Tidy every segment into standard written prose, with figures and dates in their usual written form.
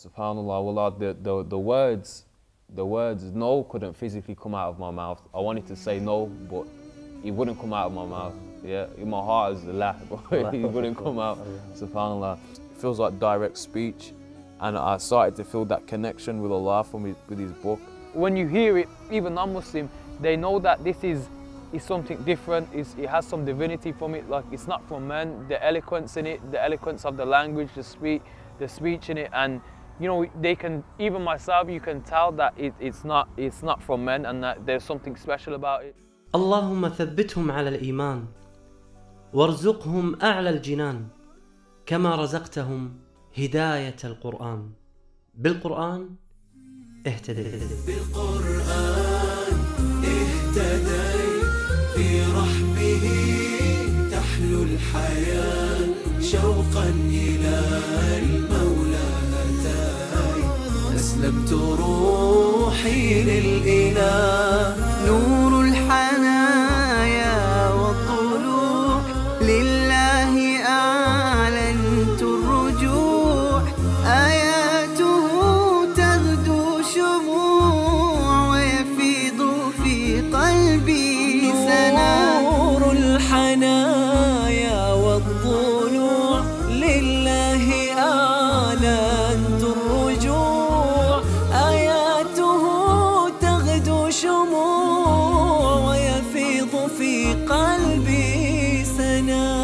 SubhanAllah, wallah, the words no couldn't physically come out of my mouth. I wanted to say no, but it wouldn't come out of my mouth. Yeah, in my heart is the la, but it wouldn't come out. SubhanAllah. It feels like direct speech, and I started to feel that connection with Allah with his book. When you hear it, even non-Muslim, they know that this is something different. It has some divinity from it. Like, it's not from men. The eloquence in it, the eloquence of the language, the speech in it, and you know, they can, even myself, you can tell that it's not from men, and that there's something special about it. اللهم ثبتهم على الإيمان وارزقهم أعلى الجنان كما رزقتهم هداية القرآن. بالقرآن اهتديت. بالقرآن اهتديت، في رحمه تحلو الحياة، شوقا إلى المولى أتاي، أسلمت روحي للإله. نور الحنايا والطلوع لله أعلنت الرجوع، آياته تغدو شموع ويفيض في قلبي سنا. نور الحنايا والطلوع لله أعلنت الرجوع، آياته تغدو شموع ويفيض في قلبي سنا.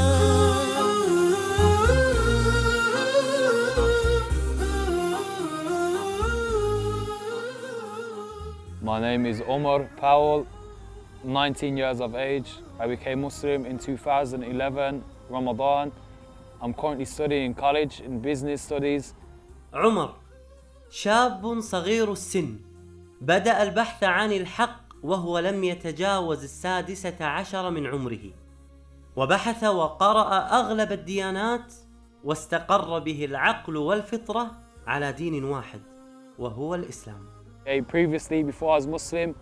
My name is Omar Powell, 19 years of age. I became Muslim in 2011, Ramadan. I'm currently studying college in business studies. عمر شاب صغير السن، بدأ البحث عن الحق وهو لم يتجاوز 16 من عمره، وبحث وقرأ أغلب الديانات، واستقر به العقل والفطرة على دين واحد وهو الإسلام. Previously, before I was Muslim,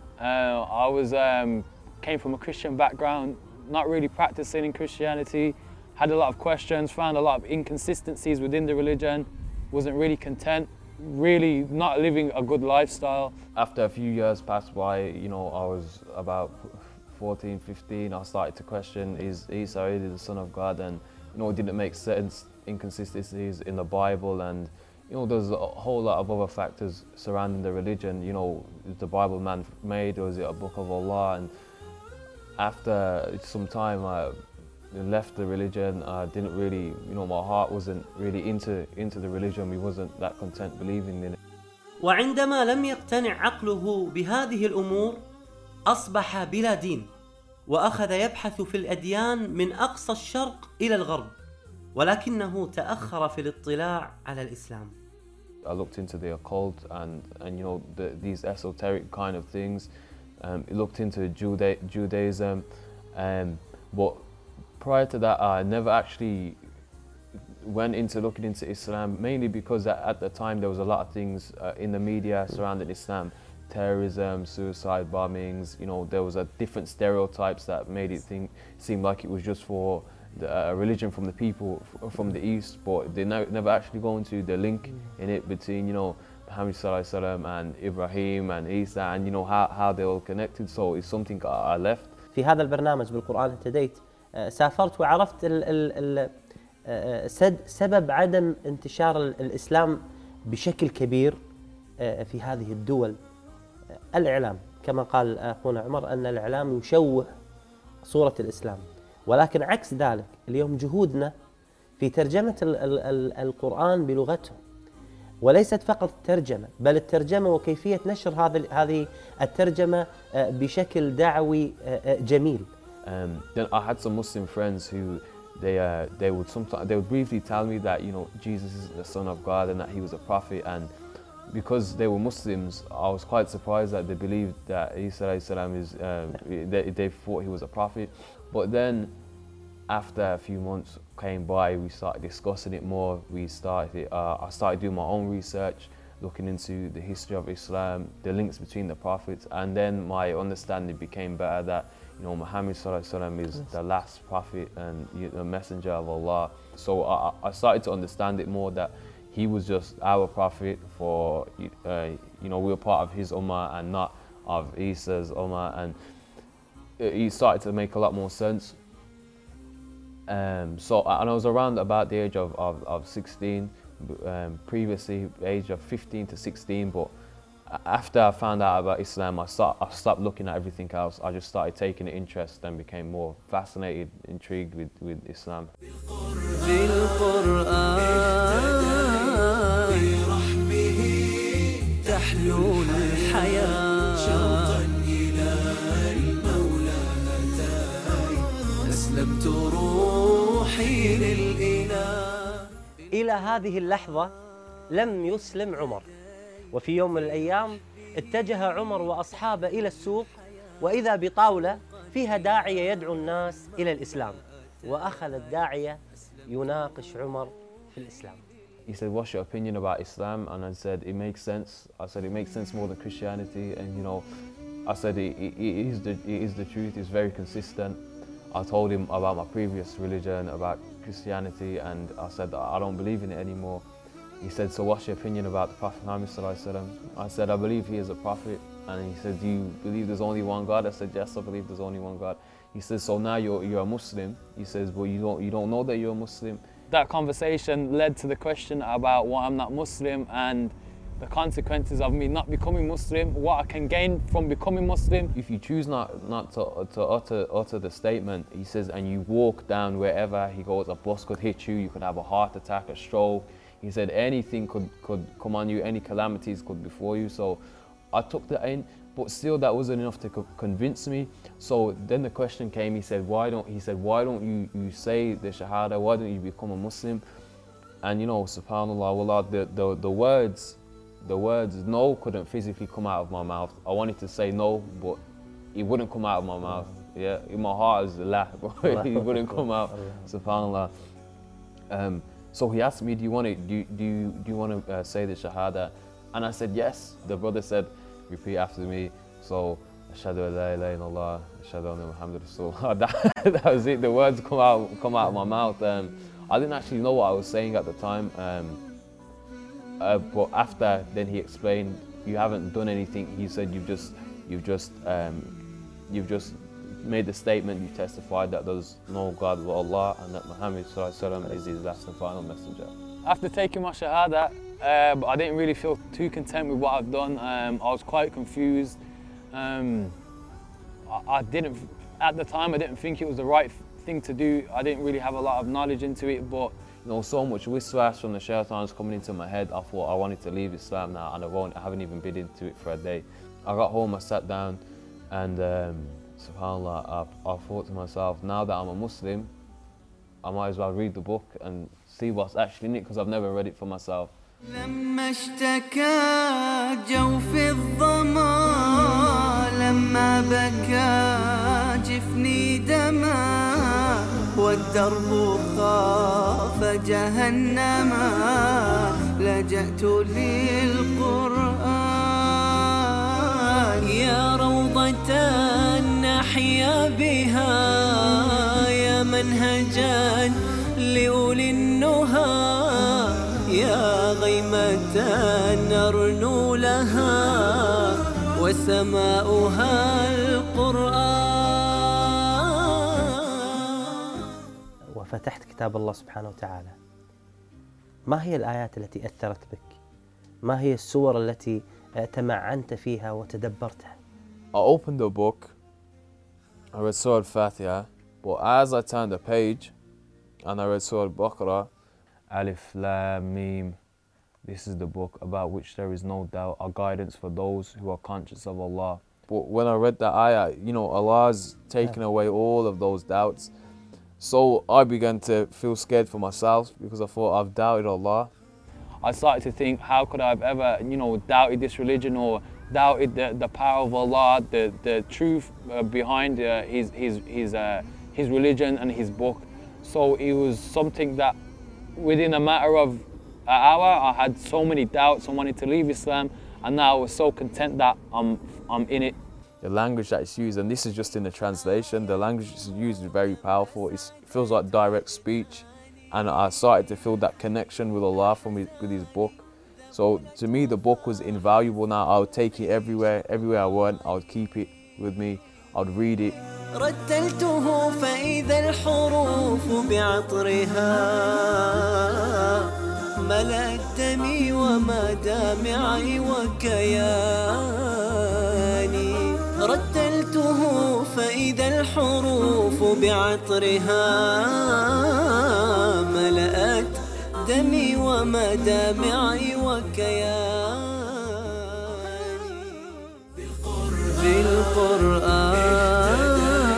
came from a Christian background, not really practicing in Christianity, had a lot of questions, found a lot of inconsistencies within the religion, wasn't really content, really not living a good lifestyle. After a few years passed by, you know, I was about 14, 15, I started to question, is Isa really the Son of God? And, you know, it didn't make sense, inconsistencies in the Bible, and, you know, there's a whole lot of other factors surrounding the religion. You know, is the Bible man-made, or is it a book of Allah? And after some time, I left the religion. I didn't really, you know, my heart wasn't really into the religion. We wasn't that content believing in it. وعندما لم يقتنع عقله بهذه الأمور أصبح بلا دين، وأخذ يبحث في الأديان من أقصى الشرق إلى الغرب، ولكنه تأخر في الاطلاع على الإسلام. I looked into the occult and you know, these esoteric kind of things. Looked into Judaism, but prior to that, I never actually went into looking into Islam, mainly because at the time there was a lot of things in the media surrounding Islam, terrorism, suicide bombings. You know, there was a different stereotypes that made it seem like it was just for a religion from the people from the East, but they never actually go into the link in it between, you know, Muhammad sallallahu alaihi wasallam and Ibrahim and Isa, and you know how they're all connected. So it's something I left. في هذا البرنامج بالقرآن اهتديت سافرت وعرفت سبب عدم انتشار الإسلام بشكل كبير في هذه الدول. الإعلام، كما قال أخونا عمر، أن الإعلام يشوه صورة الإسلام، ولكن عكس ذلك اليوم جهودنا في ترجمة القرآن بلغتهم، وليست فقط الترجمة، بل الترجمة وكيفية نشر هذه الترجمة بشكل دعوي جميل. Then I had some Muslim friends who they would briefly tell me that, you know, Jesus is the Son of God and that he was a prophet, and because they were Muslims, I was quite surprised that they believed that Isa alayhi salam is they thought he was a prophet. But then after a few months came by, we started discussing it more. I started doing my own research, looking into the history of Islam, the links between the prophets, and then my understanding became better that, you know, Muhammad sallallahu alaihi wasallam is the last prophet and the messenger of Allah. So I started to understand it more that, he was just our prophet for, you know, we were part of his ummah and not of Isa's ummah, and it started to make a lot more sense. So and I was around about the age of 16, previously age of 15 to 16, but after I found out about Islam, I stopped looking at everything else. I just started taking an interest and became more fascinated, intrigued with Islam. إلى هذه اللحظة لم يسلم عمر، وفي يوم من الأيام اتجه عمر وأصحابه إلى السوق، وإذا بطاولة فيها داعية يدعو الناس إلى الإسلام، وأخذ الداعية يناقش عمر في الإسلام. He said, "What's your opinion about Islam?" And I said, "It makes sense." I said, "It makes sense more than Christianity." And you know, I said, it is the truth. It's very consistent. I told him about my previous religion, about Christianity, and I said, "I don't believe in it anymore." He said, "So what's your opinion about the Prophet Muhammad sallallahu alaihi wasallam?" I said, "I believe he is a prophet." And he said, "Do you believe there's only one God?" I said, "Yes, I believe there's only one God." He says, "So now you're a Muslim." He says, "But you don't know that you're a Muslim." That conversation led to the question about why I'm not Muslim and the consequences of me not becoming Muslim, what I can gain from becoming Muslim. If you choose not to utter the statement, he says, and you walk down wherever, he goes, a bus could hit you, you could have a heart attack, a stroke. He said anything could come on you, any calamities could befall you. So I took that in, but still that wasn't enough to convince me. So then the question came, he said, why don't you say the Shahada, why don't you become a Muslim? And you know, subhanAllah, wallah, the words no couldn't physically come out of my mouth. I wanted to say no, but it wouldn't come out of my mouth. Yeah, in my heart is la, but it wouldn't come out, subhanAllah. So he asked me, do you want to say the Shahada? And I said yes. The brother said, repeat after me. So Ashhadu an la ilaha illallah, Ashhadu anna Muhammad Rasulullah. That was it. The words come out of my mouth. I didn't actually know what I was saying at the time. But after, then he explained, you haven't done anything. He said you've just made the statement. You testified that there's no God but Allah and that Muhammad is his last and final messenger. After taking my Shahada, I didn't really feel too content with what I've done. I was quite confused. I didn't, at the time, I didn't think it was the right thing to do. I didn't really have a lot of knowledge into it, but you know, so much waswas from the shaitans coming into my head. I thought I wanted to leave Islam now, and I haven't even been into it for a day. I got home, I sat down, and subhanAllah, I thought to myself, now that I'm a Muslim, I might as well read the book and see what's actually in it, because I've never read it for myself. لما اشتكى جوف الظما لما بكى جفني دما والدرب خاف جهنما لجأت للقرآن يا روضة نحيا بها يا منهجا لأولي النهى يا غيمة نرنو لها وسماؤها القرآن. وفتحت كتاب الله سبحانه وتعالى. ما هي الآيات التي أثرت بك؟ ما هي السور التي تمعنت فيها وتدبرتها؟ I opened the book, I read Surah Al-Fatiha, but as I turned the page and I read Surah Al-Baqarah, Alif Lam Mim, this is the book about which there is no doubt, a guidance for those who are conscious of Allah. But when I read that ayah, you know, Allah's taken away all of those doubts. So I began to feel scared for myself because I thought I've doubted Allah. I started to think, how could I have ever, you know, doubted this religion or doubted the power of Allah, the truth behind his religion and his book. So it was something that within a matter of an hour, I had so many doubts. I wanted to leave Islam, and now I was so content that I'm in it. The language that is used, and this is just in the translation, the language is used is very powerful. It feels like direct speech, and I started to feel that connection with Allah with his book. So to me, the book was invaluable. Now I would take it everywhere I went. I would keep it with me. I would read it. رتلته فإذا الحروف بعطرها ملأت دمي ومدامعي وكياني. رتلته فإذا الحروف بعطرها ملأت دمي ومدامعي وكياني. بالقرآن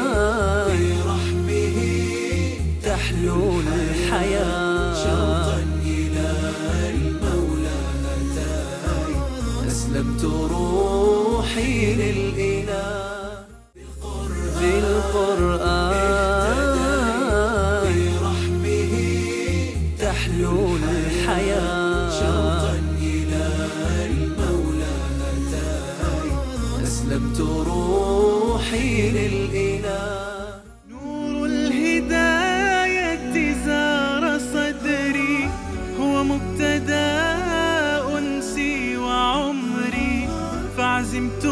برحمه تحلو الحياة. شوقا إلى المولى أتاي أسلمت روحي للإله. بالقرآن برحمه تحلو الحياة. شوقا إلى المولى أتاي أسلمت روحي للإله. نور الهداية زار صدري هو مبتدأ أنسي وعمري فعزمت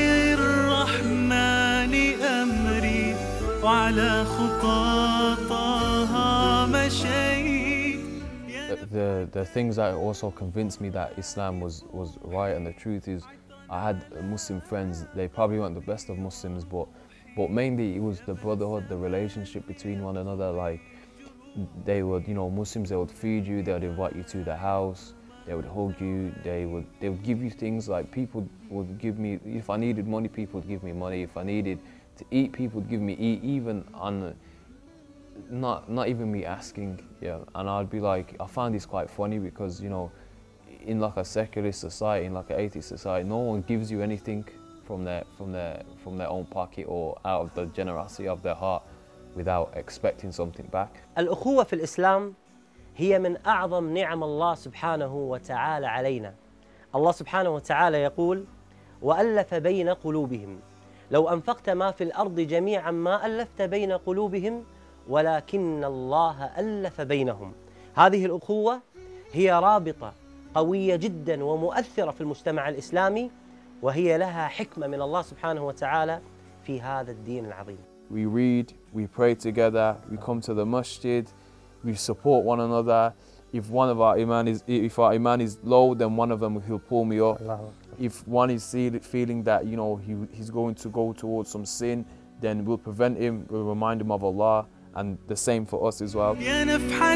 للرحمن أمري وعلى خطاطها مشيت. The things that also convinced me that Islam was right and the truth is I had Muslim friends. They probably weren't the best of Muslims, but mainly it was the brotherhood, the relationship between one another. Like they would, Muslims, they would feed you, they would invite you to the house, they would hug you, they would give you things. Like people would give me, if I needed money, people would give me money. If I needed to eat, people would give me eat, even on not even me asking. Yeah, and I'd be like, I found this quite funny because in like a secular society, in like an atheist society, no one gives you anything from their own pocket or out of the generosity of their heart without expecting something back. الأخوة في الإسلام هي من أعظم نعم الله سبحانه وتعالى علينا. الله سبحانه وتعالى يقول: وألف بين قلوبهم لو أنفقت ما في الأرض جميعا ما ألفت بين قلوبهم ولكن الله ألف بينهم. هذه الأخوة هي رابطة قوية جدا ومؤثرة في المجتمع الإسلامي، وهي لها حكمة من الله سبحانه وتعالى في هذا الدين العظيم. We read, we pray together, we come to the masjid, we support one another. If our iman is low, then one of them will pull me up. If one is feeling that he's going to go towards some sin, then we'll prevent him, we'll remind him of Allah, and the same for us as well. يا نفحة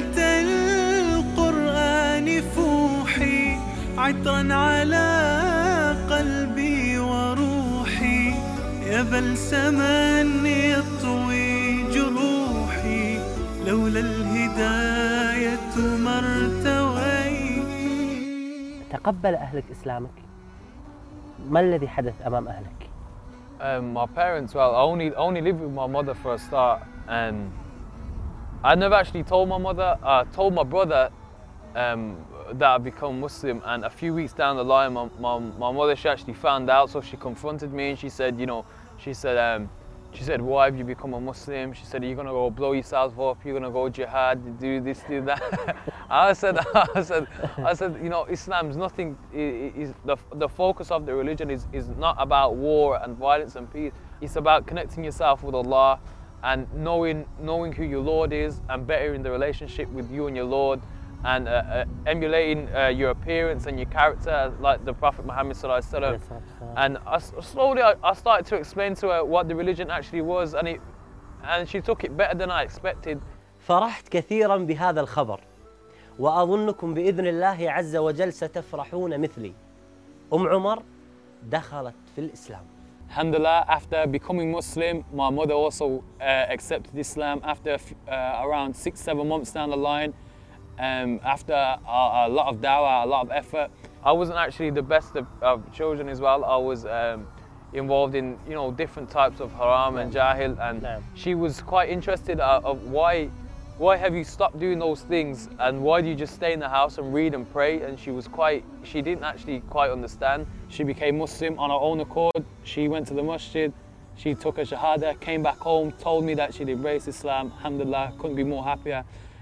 القرآن فوحي عطرا على قلبي وروحي يا بلسما يطوي جروحي لولا الهداية ما ارتوي. تقبل أهلك إسلامك؟ ما الذي حدث أمام أهلك؟ My parents, well, I only lived with my mother for a start, and I never actually told my mother. I told my brother that I'd become Muslim, and a few weeks down the line, my mother, she actually found out, so she confronted me and she said, she said, why have you become a Muslim? She said, are you gonna go blow yourself up? You're gonna go jihad, do this, do that? I said, Islam's nothing. The focus of the religion is not about war and violence and peace. It's about connecting yourself with Allah and knowing who your Lord is and bettering the relationship with you and your Lord, and emulating your appearance and your character like the Prophet Muhammad sallallahu alaihi wasallam. And slowly I started to explain to her what the religion actually was, and she took it better than I expected. فرحت كثيرا بهذا الخبر، وأظنكم بإذن الله عز وجل ستفرحون مثلي. عمر دخلت في الإسلام. Alhamdulillah, after becoming Muslim, my mother also accepted Islam after around 6-7 months down the line. After a lot of dawah, a lot of effort. I wasn't actually the best of children as well. I was involved in different types of haram and jahil, and she was quite interested of why have you stopped doing those things, and why do you just stay in the house and read and pray? And she didn't actually quite understand. She became Muslim on her own accord. She went to the masjid, she took a shahada, came back home, told me that she'd embraced Islam. Alhamdulillah, couldn't be more happier.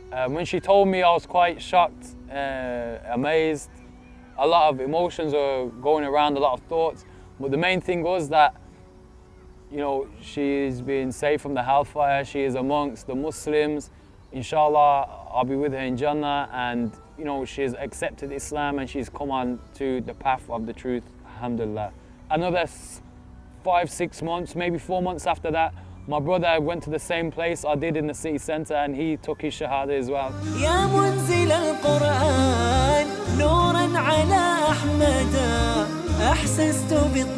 When she told me, I was quite shocked, amazed. A lot of emotions were going around, a lot of thoughts. But the main thing was that, you know, she's been saved from the hellfire. She is amongst the Muslims. Inshallah, I'll be with her in Jannah. And, you know, she's accepted Islam and she's come on to the path of the truth, alhamdulillah. Another 5, 6 months, maybe 4 months after that, my brother went to the same place I did in the city centre and he took his shahada as well. يا منزل القرآن نورا على أحمد أحسست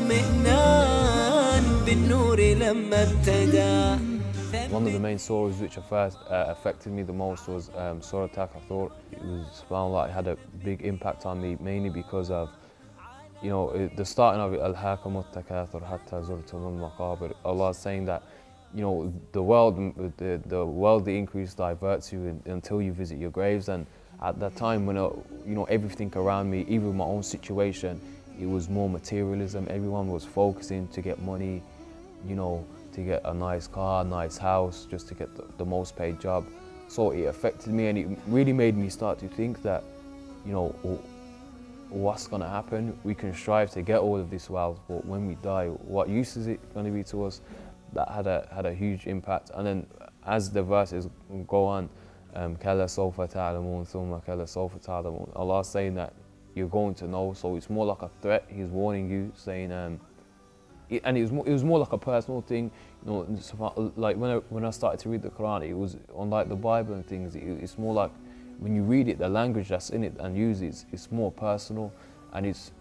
باطمئنان بالنور لما ابتدى. One of the main surahs which affected me the most was Surah Takathur. It was, subhanAllah, it had a big impact on me, mainly because of, you know, the starting of it, Al-Hakamut Takathur Hatta Zurtumul Maqabir. Allah is saying that, you know, the worldly increase diverts you until you visit your graves. And at that time, when you know, everything around me, even my own situation, it was more materialism. Everyone was focusing to get money, you know, to get a nice car, nice house, just to get the most paid job. So it affected me, and it really made me start to think that, you know, what's going to happen? We can strive to get all of this wealth, but when we die, what use is it going to be to us? That had a huge impact. And then as the verses go on, كَلَّا سَوْفَ تَعْلَمُونَ ثُمَّ كَلَّا سَوْفَ تَعْلَمُونَ, Allah is saying that you're going to know. So it's more like a threat. He's warning you, saying, and it was more like a personal thing. You know, like when I started to read the Quran, it was unlike the Bible and things. It's more like when you read it, the language that's in it and use it, it's more personal, and it's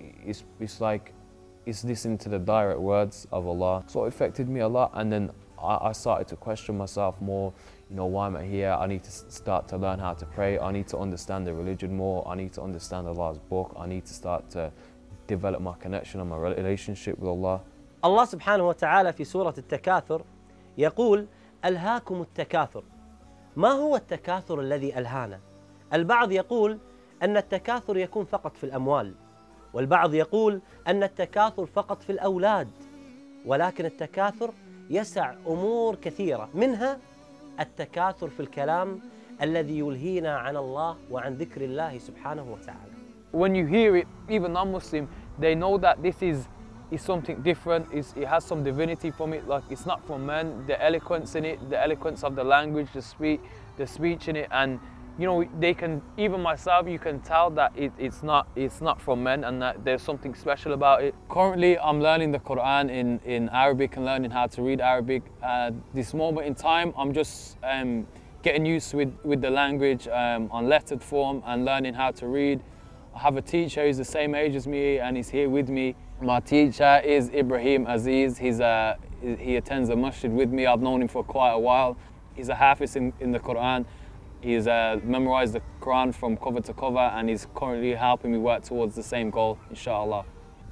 like it's listening to the direct words of Allah. So it affected me a lot, and then I started to question myself more. You know, why am I here? I need to start to learn how to pray. I need to understand the religion more. I need to understand Allah's book. I need to start to develop my connection and my relationship with Allah. الله سبحانه وتعالى في سورة التكاثر يقول ألهاكم التكاثر. ما هو التكاثر الذي ألهانا؟ البعض يقول أن التكاثر يكون فقط في الأموال، والبعض يقول أن التكاثر فقط في الأولاد، ولكن التكاثر يسع أمور كثيرة، منها التكاثر في الكلام الذي يلهينا عن الله وعن ذكر الله سبحانه وتعالى. When you hear it, even non-Muslim, they know that this is something different. It has some divinity from it. Like, it's not from men. The eloquence in it, the eloquence of the language, the speech in it, and you know, they can, even myself, you can tell that it's not from men, and that there's something special about it. Currently, I'm learning the Quran in Arabic and learning how to read Arabic. This moment in time, I'm just getting used with the language on lettered form and learning how to read. I have a teacher who's the same age as me and he's here with me. My teacher is Ibrahim Aziz. He attends the masjid with me. I've known him for quite a while. He's a hafiz in the Quran. He's memorized the Quran from cover to cover, and he's currently helping me work towards the same goal, inshallah.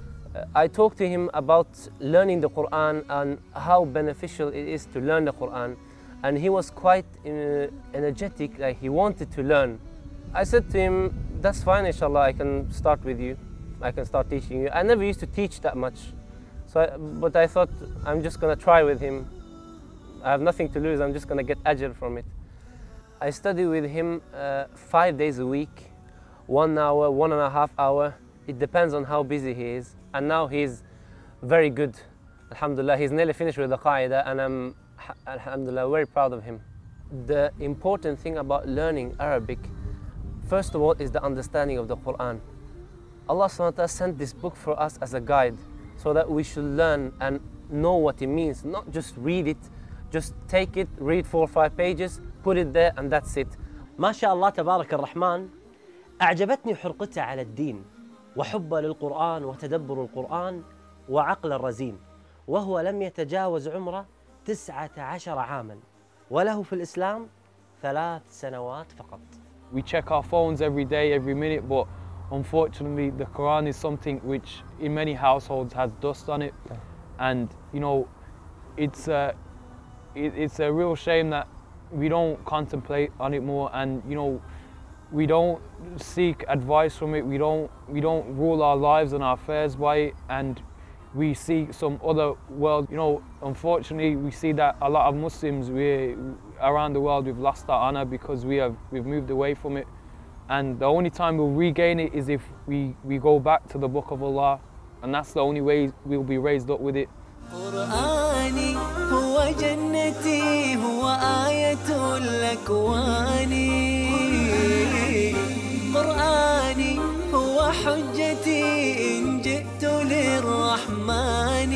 I talked to him about learning the Quran and how beneficial it is to learn the Quran, and he was quite energetic, like he wanted to learn. I said to him, that's fine, inshallah, I can start with you. I can start teaching you. I never used to teach that much, but I thought I'm just going to try with him. I have nothing to lose, I'm just going to get ajr from it. I study with him 5 days a week, 1 hour, 1.5 hours. It depends on how busy he is. And now he's very good. Alhamdulillah, he's nearly finished with the Qaeda, and I'm, alhamdulillah, very proud of him. The important thing about learning Arabic, first of all, is the understanding of the Quran. Allah subhanahu wa ta'ala sent this book for us as a guide, so that we should learn and know what it means, not just read it, just take it, read 4 or 5 pages, put it there, and that's it. ما شاء الله تبارك الرحمن، أعجبتني حرقته على الدين وحبه للقرآن وتدبر القرآن وعقل الرزين، وهو لم يتجاوز عمره 19 عاما، وله في الإسلام 3 سنوات فقط. We check our phones every day, every minute, but unfortunately the Quran is something which in many households has dust on it, and you know, it's a real shame that we don't contemplate on it more, and you know, we don't seek advice from it. We don't rule our lives and our affairs by it, and we see some other world. You know, unfortunately, we see that a lot of Muslims, around the world, we've lost our honor because we've moved away from it. And the only time we'll regain it is if we go back to the Book of Allah, and that's the only way we'll be raised up with it. قرآني هو جنتي هو آية الأكوان قرآني هو حجتي إن جئت للرحمن.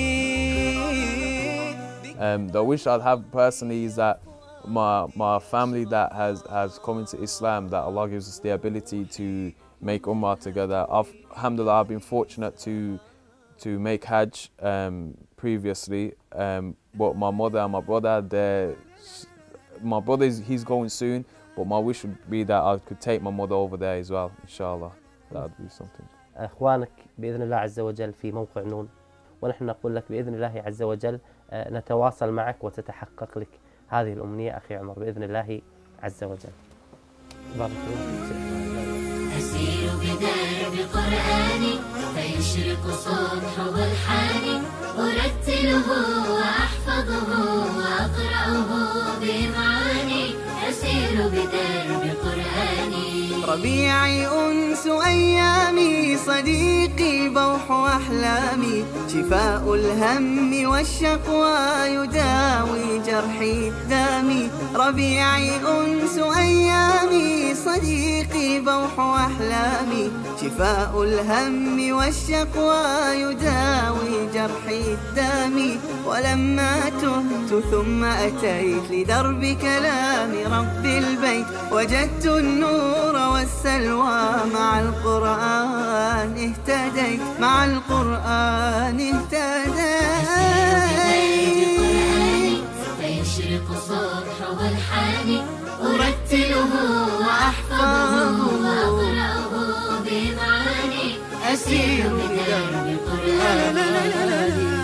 The wish I'd have personally is that my family that has come into Islam, that Allah gives us the ability to make Ummah together. Alhamdulillah, I've been fortunate to make Hajj previously, but my mother and my brother, my brother he's going soon, but my wish would be that I could take my mother over there as well, inshallah. That would be something. أخوانك بإذن الله عز وجل في موقع نون، ونحن نقول لك بإذن الله عز وجل نتواصل معك وتتحقق لك هذه الأمنية أخي عمر بإذن الله عز وجل. بارك الله فيك. أسير بدرب قرآني فيشرق صبحه الحاني أرتله وأحفظه وأقرأه بمعاني أسير بدرب قرآني. ربيعي أنس أيامي صديقي بوح أحلامي شفاء الهم والشقوى يداوي جرحي الدامي. ربيعي أنس أيامي صديقي بوح أحلامي شفاء الهم والشقوى يداوي جرحي الدامي. ولما تهت ثم أتيت لدرب كلام رب البيت وجدت النور والسلوى مع القرآن اهتديت مع القرآن اهتديت. فيشرق صبحه الحاني أرتله وأحفظه وأقرأه بمعاني أسير بدرب قرآني.